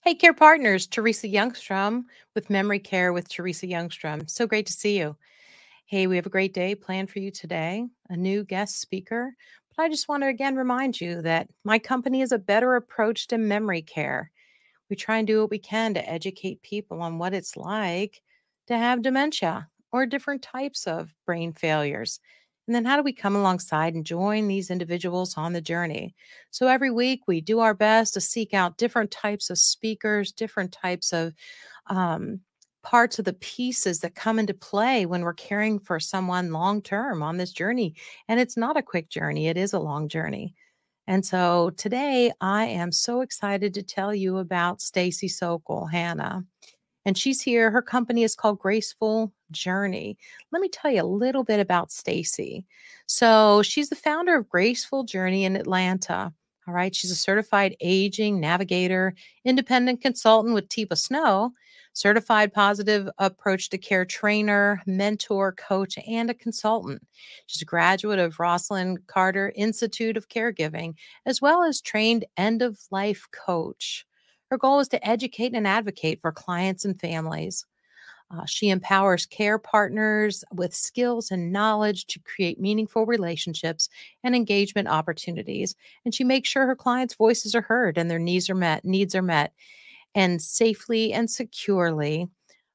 Hey, Care Partners, Teresa Youngstrom with Memory Care with Teresa Youngstrom. So great to see you. Hey, we have a great day planned for you today, a new guest speaker. But I just want to again remind you that my company is a better approach to memory care. We try and do what we can to educate people on what it's like to have dementia or different types of brain failures. And then how do we come alongside and join these individuals on the journey? So every week we do our best to seek out different types of speakers, different types of um, parts of the pieces that come into play when we're caring for someone long term on this journey. And it's not a quick journey, it is a long journey. And so today I am so excited to tell you about Stacy Sokol, Hannah. And she's here. Her company is called Graceful Journey. Let me tell you a little bit about Stacy. So she's the founder of Graceful Journey in Atlanta. All right. She's a certified aging navigator, independent consultant with Tipa Snow, certified positive approach to care trainer, mentor, coach, and a consultant. She's a graduate of Rosalind Carter Institute of Caregiving, as well as trained end of life coach. Her goal is to educate and advocate for clients and families. She empowers care partners with skills and knowledge to create meaningful relationships and engagement opportunities. And she makes sure her clients' voices are heard and their needs are met, and safely and securely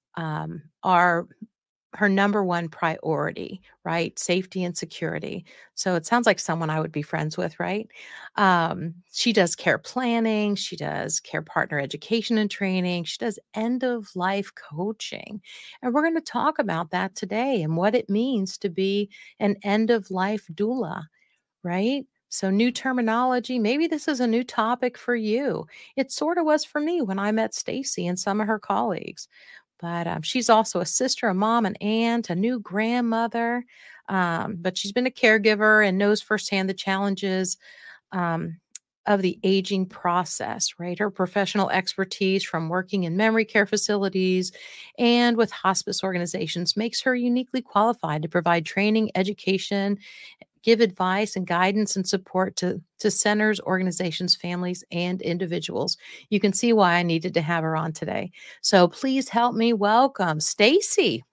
are her number one priority, right? Safety and security. So it sounds like someone I would be friends with, right? She does care planning, she does care partner education and training, she does end of life coaching. And we're going to talk about that today and what it means to be an end of life doula, right? So, new terminology. Maybe this is a new topic for you. It sort of was for me when I met Stacy and some of her colleagues. But she's also a sister, a mom, an aunt, a new grandmother. But she's been a caregiver and knows firsthand the challenges um, of the aging process, right? Her professional expertise from working in memory care facilities and with hospice organizations makes her uniquely qualified to provide training, education, give advice and guidance and support to centers, organizations, families, and individuals. You can see why I needed to have her on today. So please help me welcome Stacy.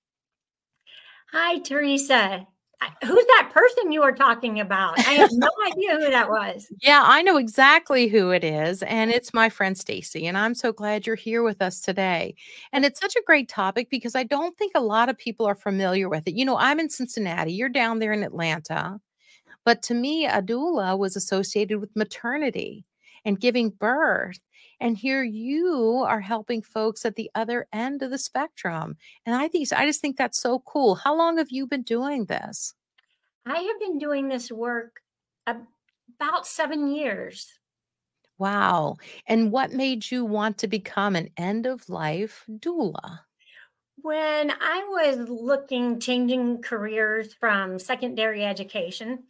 Hi, Teresa. Who's that person you were talking about? I have no idea who that was. Yeah, I know exactly who it is, and it's my friend Stacy, and I'm so glad you're here with us today. And it's such a great topic because I don't think a lot of people are familiar with it. I'm in Cincinnati, you're down there in Atlanta. But to me, a doula was associated with maternity and giving birth. And here you are helping folks at the other end of the spectrum. And I just think that's so cool. How long have you been doing this? I have been doing this work about 7 years. Wow. And what made you want to become an end of life doula? When I was changing careers from secondary education,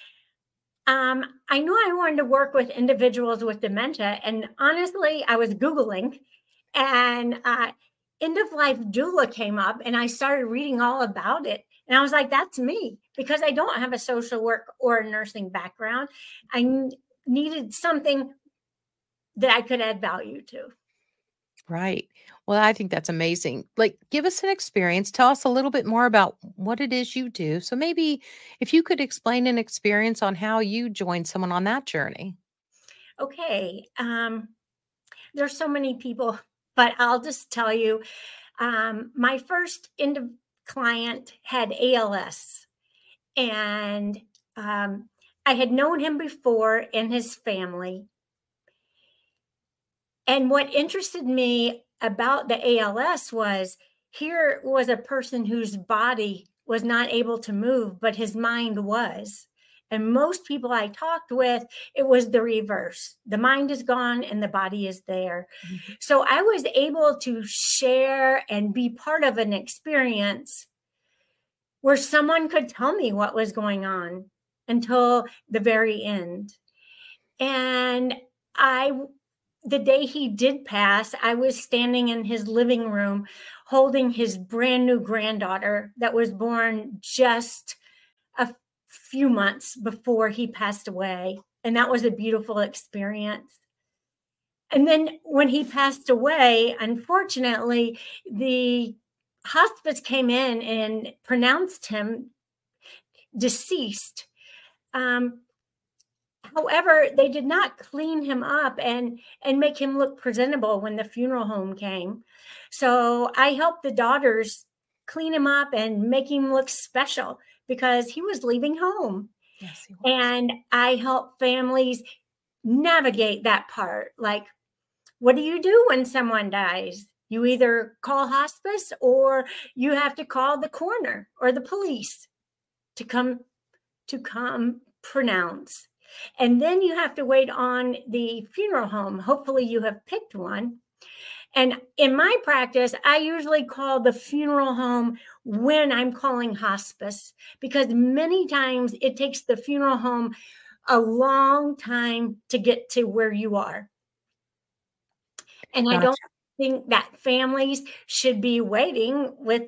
I knew I wanted to work with individuals with dementia. And honestly, I was Googling and end of life doula came up and I started reading all about it. And I was like, that's me, because I don't have a social work or a nursing background. I needed something that I could add value to. Right. Well, I think that's amazing. Like, give us an experience. Tell us a little bit more about what it is you do. So, maybe if you could explain an experience on how you joined someone on that journey. Okay. There's so many people, but I'll just tell you, my first client had ALS, and I had known him before and his family. And what interested me about the ALS was, here was a person whose body was not able to move, but his mind was. And most people I talked with, it was the reverse. The mind is gone and the body is there. Mhm. So I was able to share and be part of an experience where someone could tell me what was going on until the very end. And the day he did pass, I was standing in his living room holding his brand new granddaughter that was born just a few months before he passed away. And that was a beautiful experience. And then when he passed away, unfortunately, the hospice came in and pronounced him deceased. However, they did not clean him up and make him look presentable when the funeral home came. So I helped the daughters clean him up and make him look special because he was leaving home. Yes, he was. And I help families navigate that part. Like, what do you do when someone dies? You either call hospice or you have to call the coroner or the police to come pronounce. And then you have to wait on the funeral home. Hopefully you have picked one. And in my practice, I usually call the funeral home when I'm calling hospice, because many times it takes the funeral home a long time to get to where you are. And I don't think that families should be waiting with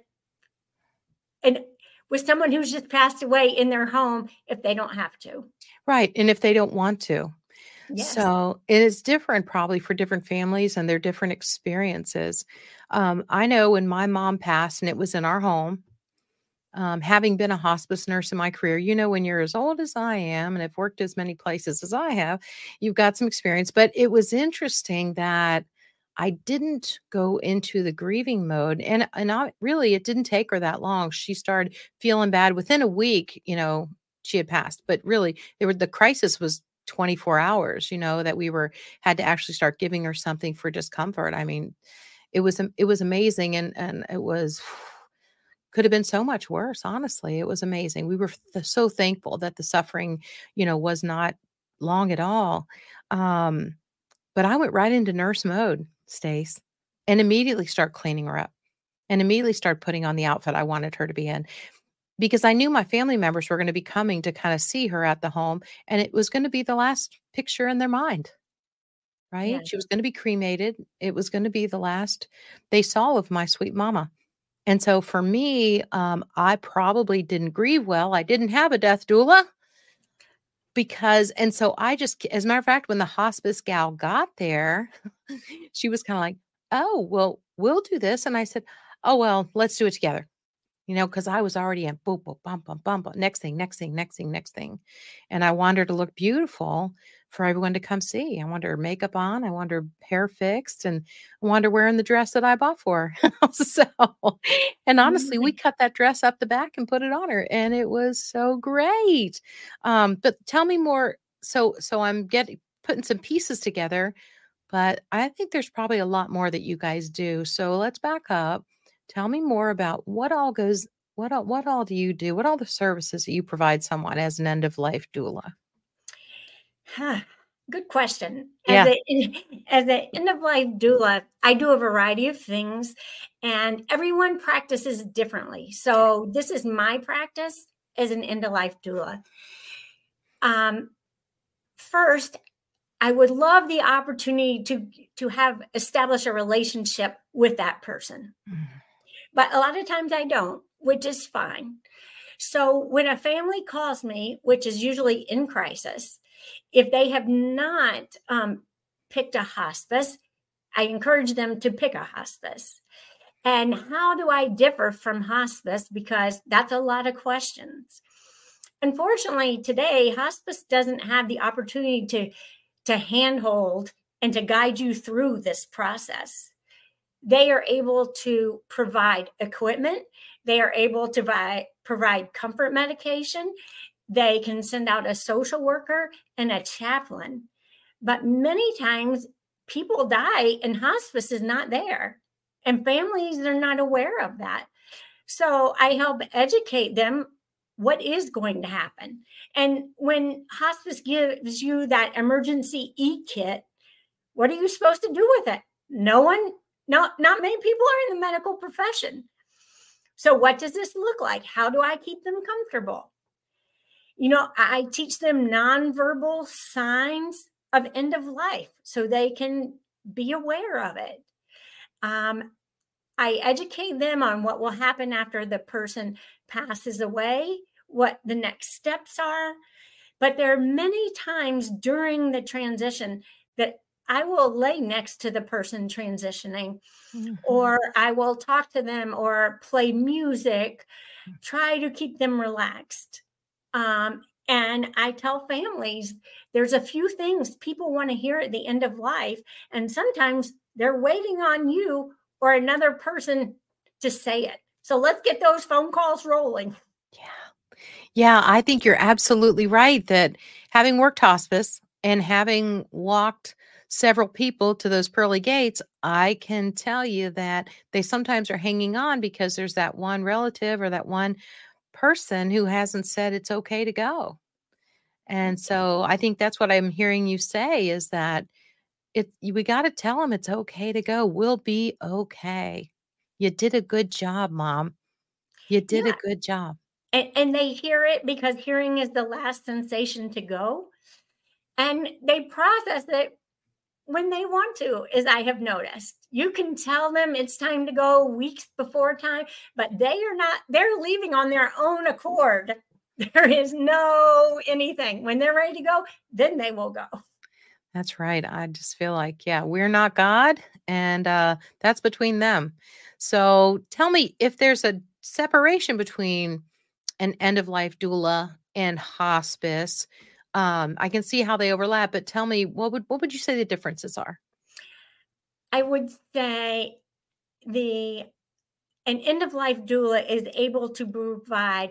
someone who's just passed away in their home if they don't have to. Right. And if they don't want to. Yes. So it is different probably for different families and their different experiences. I know when my mom passed and it was in our home, having been a hospice nurse in my career, you know, when you're as old as I am and have worked as many places as I have, you've got some experience. But it was interesting that I didn't go into the grieving mode. And really, it didn't take her that long. She started feeling bad within a week, you know, she had passed. But really, the crisis was 24 hours, you know, that had to actually start giving her something for just comfort. I mean, it was amazing. And it was could have been so much worse. Honestly, it was amazing. We were so thankful that the suffering, you know, was not long at all. But I went right into nurse mode, Stace, and immediately start cleaning her up and immediately start putting on the outfit I wanted her to be in, because I knew my family members were going to be coming to kind of see her at the home. And it was going to be the last picture in their mind, right? Yeah. She was going to be cremated. It was going to be the last they saw of my sweet mama. And so for me, I probably didn't grieve well. I didn't have a death doula and so I just, as a matter of fact, when the hospice gal got there, she was kind of like, oh, well, we'll do this. And I said, oh, well, let's do it together. You know, because I was already in boom, boom, bum, bum, bum, bum, next thing. And I wanted her to look beautiful for everyone to come see. I wanted her makeup on. I wanted her hair fixed. And I wanted her wearing the dress that I bought for her. And honestly, we cut that dress up the back and put it on her. And it was so great. But tell me more. So I'm putting some pieces together. But I think there's probably a lot more that you guys do. So let's back up. Tell me more about what all do you do? What all the services that you provide someone as an end of life doula? Good question. Yeah. As an end of life doula, I do a variety of things, and everyone practices differently. So this is my practice as an end of life doula. First, I would love the opportunity to establish a relationship with that person. But a lot of times I don't, which is fine. So when a family calls me, which is usually in crisis, if they have not picked a hospice, I encourage them to pick a hospice. And how do I differ from hospice? Because that's a lot of questions. Unfortunately, today, hospice doesn't have the opportunity to handhold and to guide you through this process. They are able to provide equipment. They are able to provide comfort medication. They can send out a social worker and a chaplain. But many times people die and hospice is not there. And families are not aware of that. So I help educate them what is going to happen. And when hospice gives you that emergency e-kit, what are you supposed to do with it? Not many people are in the medical profession. So what does this look like? How do I keep them comfortable? You know, I teach them nonverbal signs of end of life so they can be aware of it. I educate them on what will happen after the person passes away, what the next steps are. But there are many times during the transition that I will lay next to the person transitioning, Mhm. or I will talk to them or play music, try to keep them relaxed. And I tell families there's a few things people want to hear at the end of life, and sometimes they're waiting on you or another person to say it. So let's get those phone calls rolling. Yeah. Yeah, I think you're absolutely right that having worked hospice and having walked several people to those pearly gates, I can tell you that they sometimes are hanging on because there's that one relative or that one person who hasn't said it's okay to go. And so I think that's what I'm hearing you say is that we got to tell them it's okay to go. We'll be okay. You did a good job, mom. You did a Yeah. good job. And they hear it because hearing is the last sensation to go. And they process it when they want to, as I have noticed. You can tell them it's time to go weeks before time, but they are not, they're leaving on their own accord. There is no anything. When they're ready to go, then they will go. That's right. I just feel like, yeah, we're not God, and that's between them. So tell me if there's a separation between an end of life doula and hospice. I can see how they overlap, but tell me what would you say the differences are? I would say the an end of life doula is able to provide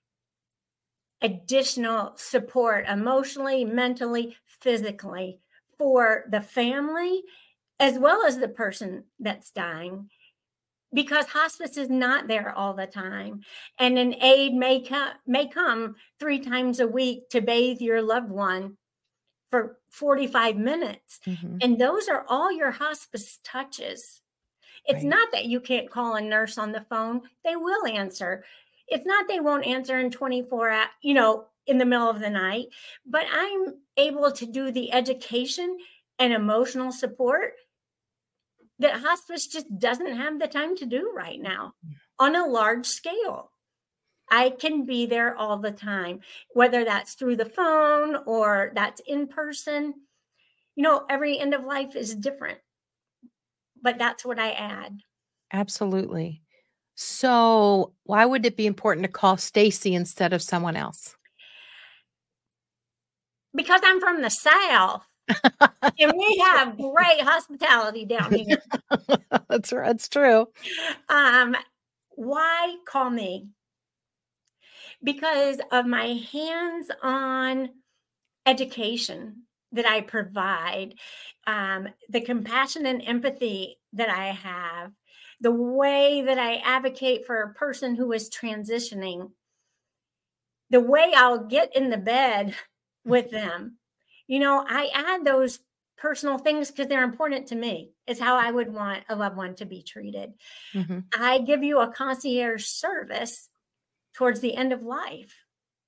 additional support emotionally, mentally, physically for the family as well as the person that's dying, because hospice is not there all the time, and an aide may come 3 times a week to bathe your loved one for 45 minutes, Hmm. and those are all your hospice touches. It's Right. not that you can't call a nurse on the phone. They will answer. It's not they won't answer in 24 hours, in the middle of the night, but I'm able to do the education and emotional support that hospice just doesn't have the time to do right now on a large scale. I can be there all the time, whether that's through the phone or that's in person. Every end of life is different, but that's what I add. Absolutely. So why would it be important to call Stacy instead of someone else? Because I'm from the South and we have great hospitality down here. That's true. Um, why call me? Because of my hands on education that I provide, the compassion and empathy that I have, the way that I advocate for a person who is transitioning, the way I'll get in the bed with them. I add those personal things because they're important to me. It's how I would want a loved one to be treated. Mhm. I give you a concierge service towards the end of life.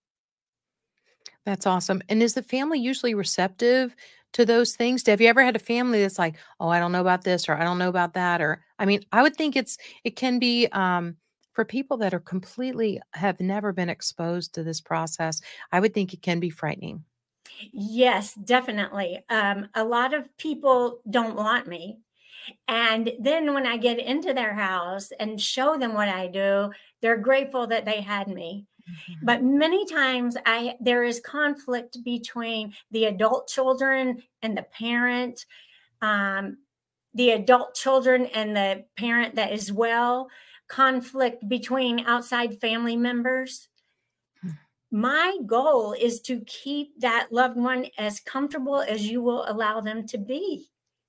That's awesome. And is the family usually receptive to those things? Have you ever had a family that's like, "Oh, I don't know about this," or "I don't know about that," or I mean, I would think it can be for people that are completely have never been exposed to this process. I would think it can be frightening. Yes, definitely. A lot of people don't want me. And then when I get into their house and show them what I do, they're grateful that they had me. Mhm. But many times there is conflict between the adult children and the parent, um, the adult children and the parent that is well, conflict between outside family members. My goal is to keep that loved one as comfortable as you will allow them to be.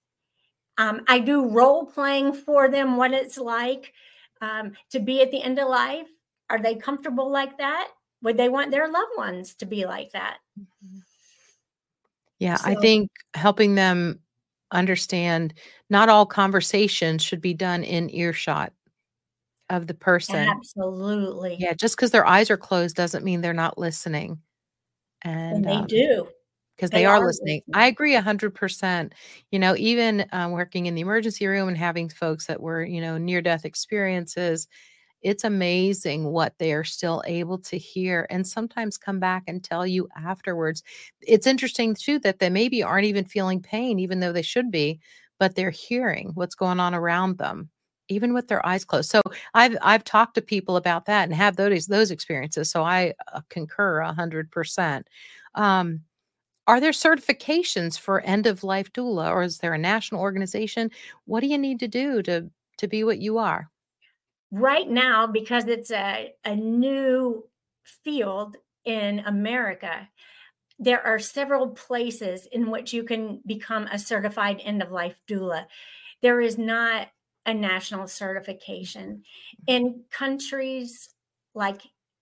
I do role playing for them, what it's like to be at the end of life. Are they comfortable like that? Would they want their loved ones to be like that? Mhm. Yeah, I So, think helping them understand not all conversations should be done in earshot of the person. absolutely. Yeah, just because their eyes are closed doesn't mean they're not listening, and, And they do. because they They are are listening. I listening. agree 100%. Even, working in the emergency room and having folks that were, near death experiences, It's amazing what they are still able to hear and sometimes come back and tell you afterwards. It's interesting too that they maybe aren't even feeling pain, even though they should be, but they're hearing what's going on around them, even with their eyes closed. So I've talked to people about that and have those experiences. So I concur 100%. Um, are there certifications for end of life doula, or is there a national organization? What do you need to do to be what you are? Right now, because it's a new field in America, there are several places in which you can become a certified end of life doula. There is not a national certification. In countries like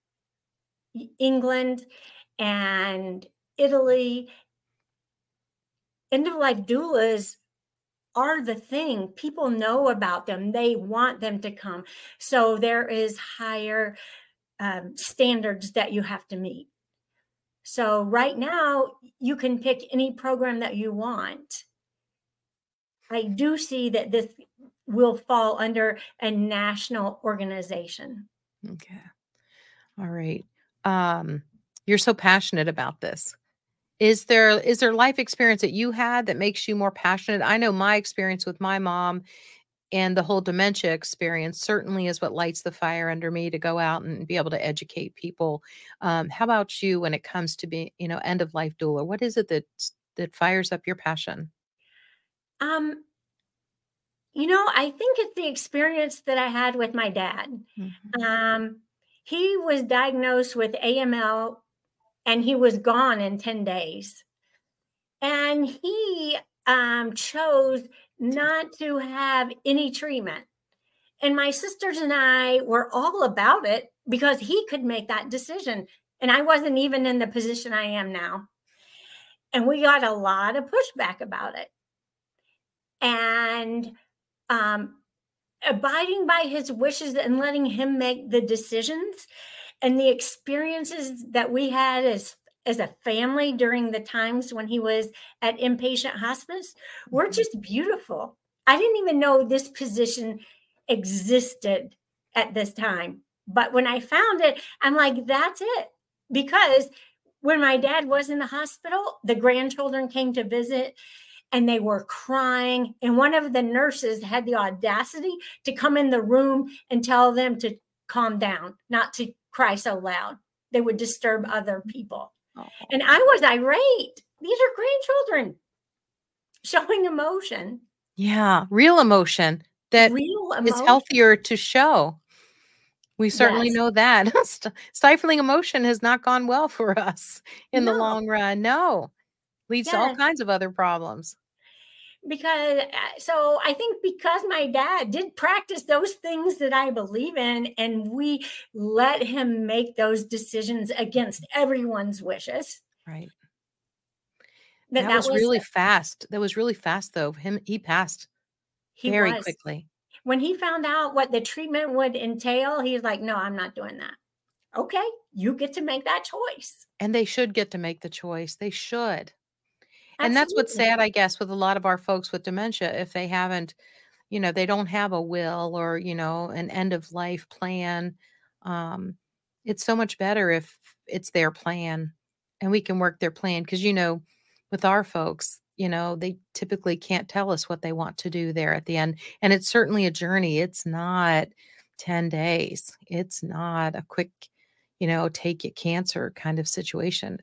England and Italy, end of life doulas are the thing. People know about them. They want them to come. So there is higher standards that you have to meet. So right now, you can pick any program that you want. I do see that this will fall under a national organization. Okay. All right. Um, you're so passionate about this. Is there life experience that you had that makes you more passionate? I know my experience with my mom and the whole dementia experience certainly is what lights the fire under me to go out and be able to educate people. How about you when it comes to being, end of life doula? What is it that fires up your passion? Um, I think it's the experience that I had with my dad. Mhm. Um, he was diagnosed with AML and he was gone in 10 days. And he chose not to have any treatment. And my sisters and I were all about it because he could make that decision. And I wasn't even in the position I am now. And we got a lot of pushback about it. And um, abiding by his wishes and letting him make the decisions and the experiences that we had as a family during the times when he was at inpatient hospice were Mhm. just beautiful. I didn't even know this position existed at this time. But when I found it, I'm like, that's it. Because when my dad was in the hospital, the grandchildren came to visit and they were crying. And one of the nurses had the audacity to come in the room and tell them to calm down, not to cry so loud. They would disturb other people. Oh, And I was irate. These are grandchildren showing emotion, yeah, real emotion that real is emotion. healthier to show. We certainly Yes. know that. Stifling emotion has not gone well for us in the No. long run. No, leads to all Yes. kinds of other problems. Because so I think because my dad did practice those things that I believe in, and we let him make those decisions against everyone's wishes, Right. That that was was really fast. That was really fast, though. He passed he very was. quickly. When he found out what the treatment would entail, he was like, no, I'm not doing that. Okay, you get to make that choice. And they should get to make the choice. They should. And that's what's Absolutely. sad, I guess, with a lot of our folks with dementia, if they haven't, they don't have a will or, an end of life plan. Um, it's so much better if it's their plan and we can work their plan. Cause, with our folks, they typically can't tell us what they want to do there at the end. And it's certainly a journey. It's not 10 days. It's not a quick, take it cancer kind of situation.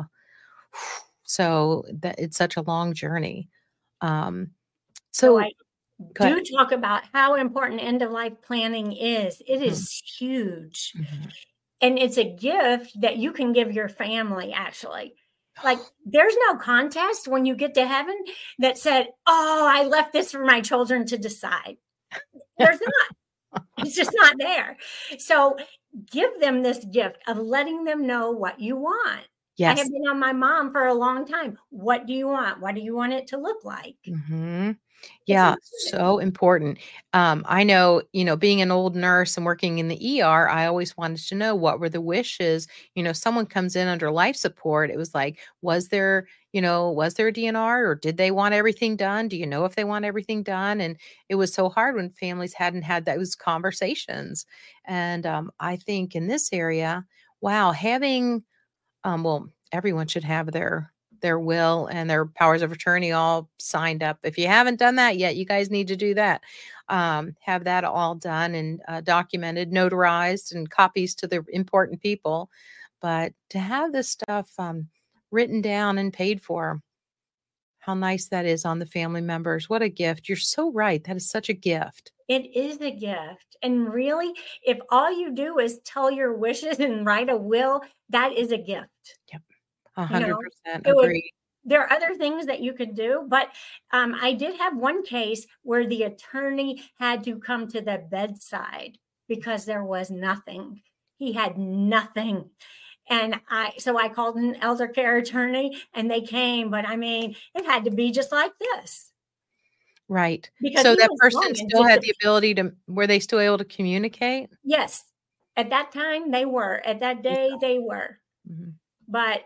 So that it's such a long journey. Um, So so I go ahead. do talk about how important end of life planning is. It Mhm, is huge. mhm. And it's a gift that you can give your family, actually. Like, there's no contest when you get to heaven that said, oh, I left this for my children to decide. There's not. It's just not there. So give them this gift of letting them know what you want. I have Yes. been on my mom for a long time. What do you want? What do you want it to look like? Mhm. It's Yeah, important. so important. I know, being an old nurse and working in the ER, I always wanted to know what were the wishes. Someone comes in under life support. It was like, was there, Was there a DNR, or did they want everything done? Do you know if they want everything done? And it was so hard when families hadn't had those conversations. And I think in this area, wow, having well, everyone should have their will and their powers of attorney all signed up. If you haven't done that yet, you guys need to do that. Have that all done and documented, notarized, and copies to the important people. But to have this stuff written down and paid for, how nice that is on the family members. What a gift. You're so right. That is such a gift. It is a gift. And really, if all you do is tell your wishes and write a will, that is a gift. Yep. You know, 100% it would, agree. there are other things that you could do, but I did have one case where the attorney had to come to the bedside because there was nothing. He had nothing. And so I called an elder care attorney and they came, but I mean, it had to be just like this. Right. Because So he that was person gone and still had the disappeared. ability to, were they still able to communicate? Yes. At that time, they were. At that day, they were. Mhm. But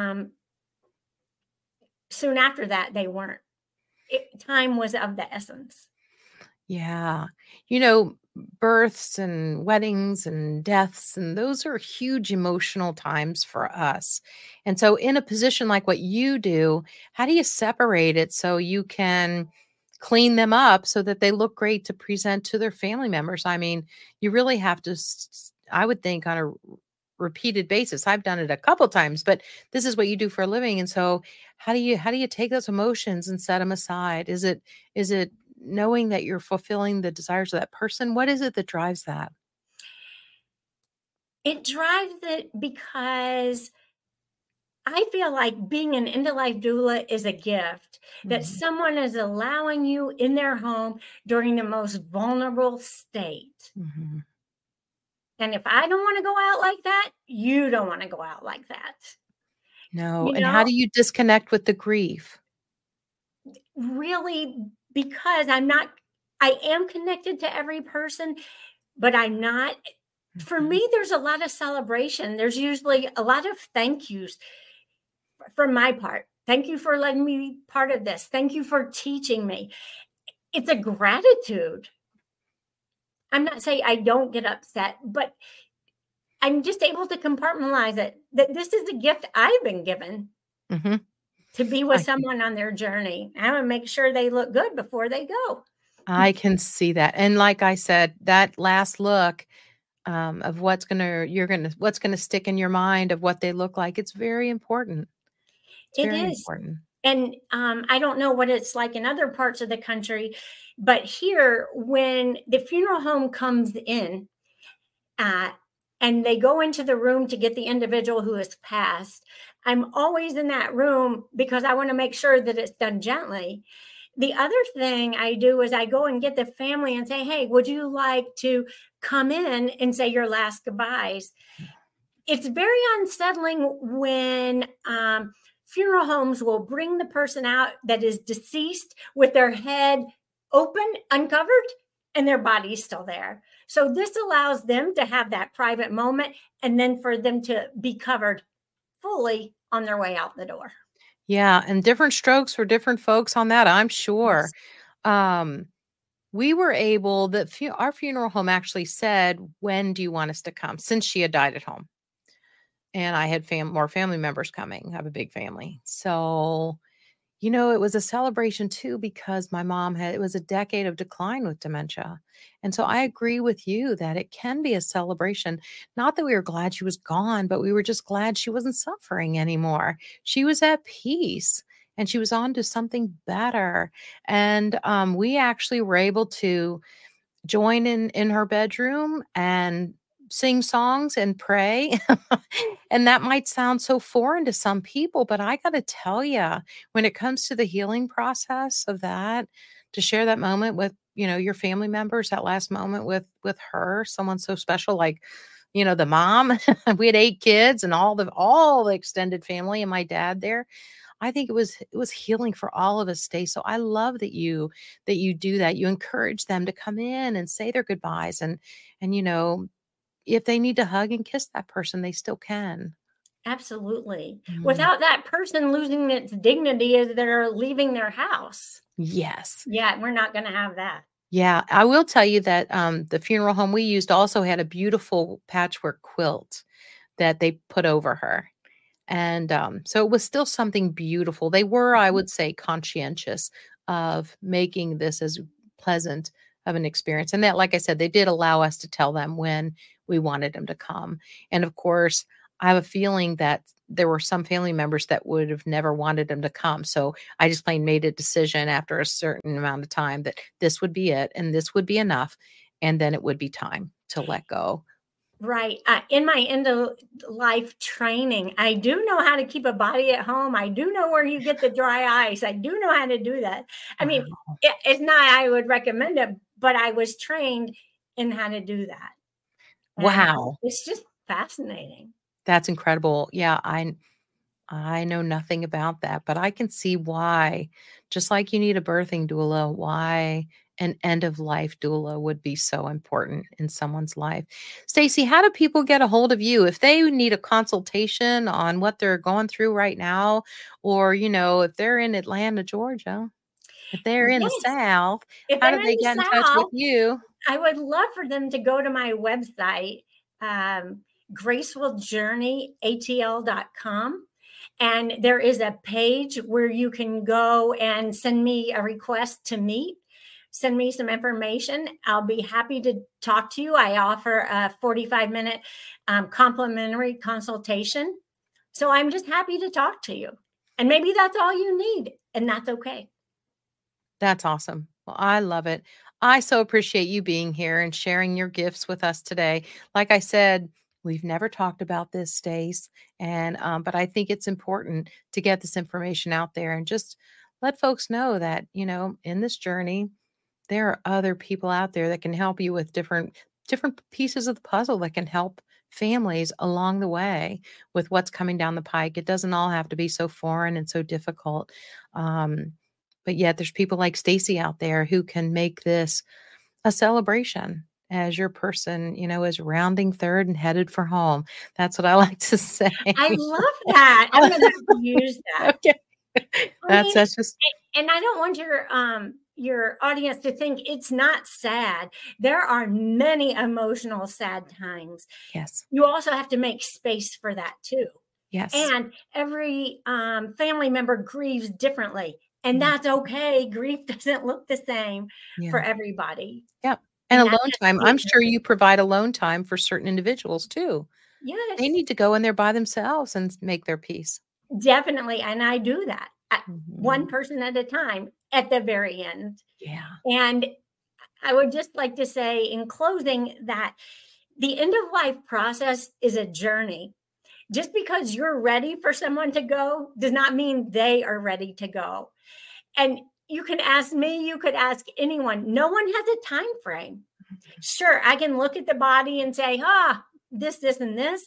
soon after that, they weren't. Time was of the essence. Yeah. Births and weddings and deaths, and those are huge emotional times for us. And so, in a position like what you do, how do you separate it so you can clean them up so that they look great to present to their family members? I mean, you really have to, I would think, on a repeated basis. I've done it a couple times, but this is what you do for a living. And so, how do you take those emotions and set them aside? Is it knowing that you're fulfilling the desires of that person? What is it that drives that? It drives it because I feel like being an end of life doula is a gift that Mhm. someone is allowing you in their home during the most vulnerable state. Mhm. And if I don't want to go out like that, you don't want to go out like that. No, You and how know, do you disconnect with the grief? really, because I am connected to every person, but I'm not. For Mhm. me, there's a lot of celebration. There's usually a lot of thank yous from my part. Thank you for letting me be part of this. Thank you for teaching me. It's a gratitude. I'm not saying I don't get upset, but I'm just able to compartmentalize it. That this is a gift I've been given Mhm. to be with I can someone on their journey. I want to make sure they look good before they go. I can see that, and like I said, that last look, of what's gonna stick in your mind of what they look like, it's very important. It's It very is. important. And I don't know what it's like in other parts of the country, but here, when the funeral home comes in, uh, and they go into the room to get the individual who has passed, I'm always in that room because I want to make sure that it's done gently. The other thing I do is I go and get the family and say, hey, would you like to come in and say your last goodbyes? It's very unsettling when funeral homes will bring the person out that is deceased with their head open, uncovered, and their body's still there. So this allows them to have that private moment and then for them to be covered fully on their way out the door. Yeah, and different strokes for different folks on that, I'm sure. Yes. Um, we were able the fu our funeral home actually said, "When do you want us to come?" Since she had died at home, and I had more family members coming. I have a big family. So, it was a celebration too because my mom had it was a decade of decline with dementia. And so I agree with you that it can be a celebration. Not that we were glad she was gone, but we were just glad she wasn't suffering anymore. She was at peace and she was on to something better. And we actually were able to join in her bedroom and sing songs and pray. And that might sound so foreign to some people, but I got to tell you, when it comes to the healing process of that, to share that moment with, your family members, that last moment with her, someone so special like, the mom. We had 8 kids and all the extended family and my dad there. I think it was healing for all of us, Stay. So I love that you do that. You encourage them to come in and say their goodbyes and if they need to hug and kiss that person, they still can. Absolutely. Mm, Without that person losing its dignity as they're leaving their house. yes. Yeah, we're not gonna have that. Yeah, I will tell you that, the funeral home we used also had a beautiful patchwork quilt that they put over her, and, so it was still something beautiful. They were, I Mhm. would say, conscientious of making this as pleasant of an experience, and that, like I said, they did allow us to tell them when we wanted them to come, and, of course, I have a feeling that there were some family members that would have never wanted them to come, so I just plain made a decision after a certain amount of time that this would be it, and this would be enough, and then it would be time to let go. Right. In my end of life training, I do know how to keep a body at home. I do know where you get the dry ice. I do know how to do that. I mean, Wow. it's not I would recommend it, but I was trained in how to do that. And Wow. it's just fascinating. That's incredible. Yeah, I know nothing about that, but I can see why, just like you need a birthing doula, why an end of life doula would be so important in someone's life. Stacey, how do people get a hold of you if they need a consultation on what they're going through right now, or if they're in Atlanta, Georgia, if they're in the Yes. South, If how they're do in they the get in touch with South, you? I would love for them to go to my website, gracefuljourneyaTL.com. And there is a page where you can go and send me a request to meet, send me some information. I'll be happy to talk to you. I offer a 45-minute complimentary consultation. So I'm just happy to talk to you. And maybe that's all you need, and that's okay. That's awesome. Well, I love it. I so appreciate you being here and sharing your gifts with us today. Like I said, we've never talked about this, Stace, and but I think it's important to get this information out there and just let folks know that in this journey, there are other people out there that can help you with different pieces of the puzzle that can help families along the way with what's coming down the pike. It doesn't all have to be so foreign and so difficult. Um, but yet there's people like Stacy out there who can make this a celebration as your person, is rounding third and headed for home. That's what I like to say. I love that. I'm going to have to use that. Okay. I That's mean, that's just and I don't want your audience to think it's not sad. There are many emotional sad times. yes. You also have to make space for that too. Yes. And every family member grieves differently, and Mm, that's okay. Grief doesn't look the same for yeah. everybody, Yep. And and that alone has to time, be I'm sure accepted. you provide alone time for certain individuals too. They Yes, need to go in there by themselves and make their peace. definitely, and I do that one Mhm. person at a time at the very end. Yeah. And I would just like to say in closing that the end of life process is a journey. Just because you're ready for someone to go does not mean they are ready to go. And you can ask me, you could ask anyone. No one has a time frame. Sure, I can look at the body and say, this, and this,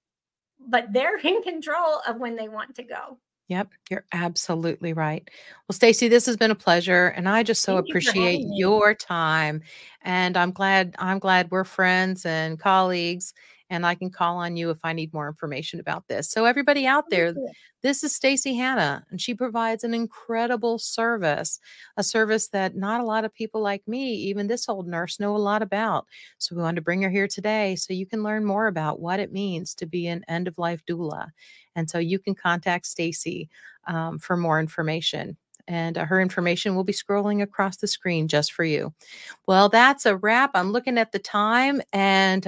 but they're in control of when they want to go. Yep, you're absolutely right. Well, Stacey, this has been a pleasure, and I just so Thank you for appreciate having me. your time. And I'm glad we're friends and colleagues, and I can call on you if I need more information about this. So everybody out Thank there, you. this is Stacey Hanna, and she provides an incredible service, a service that not a lot of people like me, even this old nurse, know a lot about. So we wanted to bring her here today so you can learn more about what it means to be an end of life doula. And so you can contact Stacy for more information. And her information will be scrolling across the screen just for you. Well, that's a wrap. I'm looking at the time, and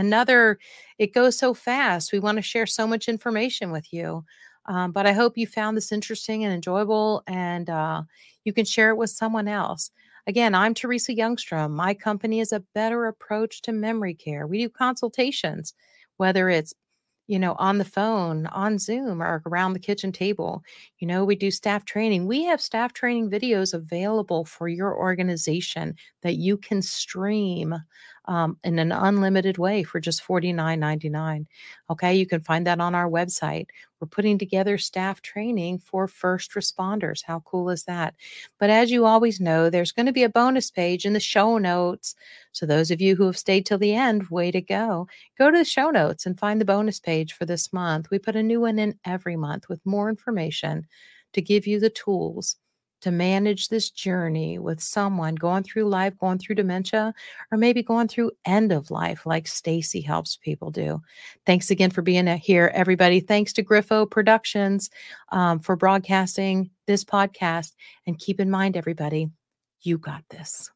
it goes so fast. We want to share so much information with you. But I hope you found this interesting and enjoyable, and you can share it with someone else. Again, I'm Teresa Youngstrom. My company is A Better Approach to Memory Care. We do consultations, whether it's on the phone, on Zoom, or around the kitchen table. We do staff training. We have staff training videos available for your organization that you can stream in an unlimited way for just $49.99. Okay, you can find that on our website. We're putting together staff training for first responders. How cool is that? But as you always know, there's going to be a bonus page in the show notes. So those of you who have stayed till the end, way to go. Go to the show notes and find the bonus page for this month. We put a new one in every month with more information to give you the tools to manage this journey with someone going through life, going through dementia, or maybe going through end of life like Stacy helps people do. Thanks again for being here, everybody. Thanks to Griffo Productions for broadcasting this podcast. And keep in mind, everybody, you got this.